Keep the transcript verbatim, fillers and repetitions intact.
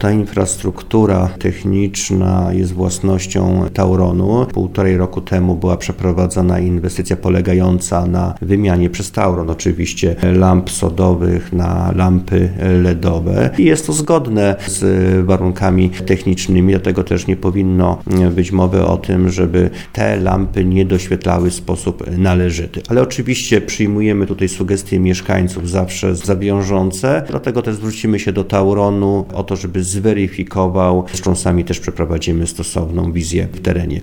Ta infrastruktura techniczna jest własnością Tauronu. Półtorej roku temu była przeprowadzona inwestycja polegająca na wymianie przez Tauron oczywiście lamp sodowych na lampy L E D owe i jest to zgodne z warunkami technicznymi, dlatego też nie powinno być mowy o tym, żeby te lampy nie doświetlały w sposób należyty. Ale oczywiście przyjmujemy tutaj sugestie mieszkańców zawsze za wiążące, dlatego też zwrócimy się do Tauronu o to, żeby zweryfikował. Z wstrząsami też przeprowadzimy stosowną wizję w terenie.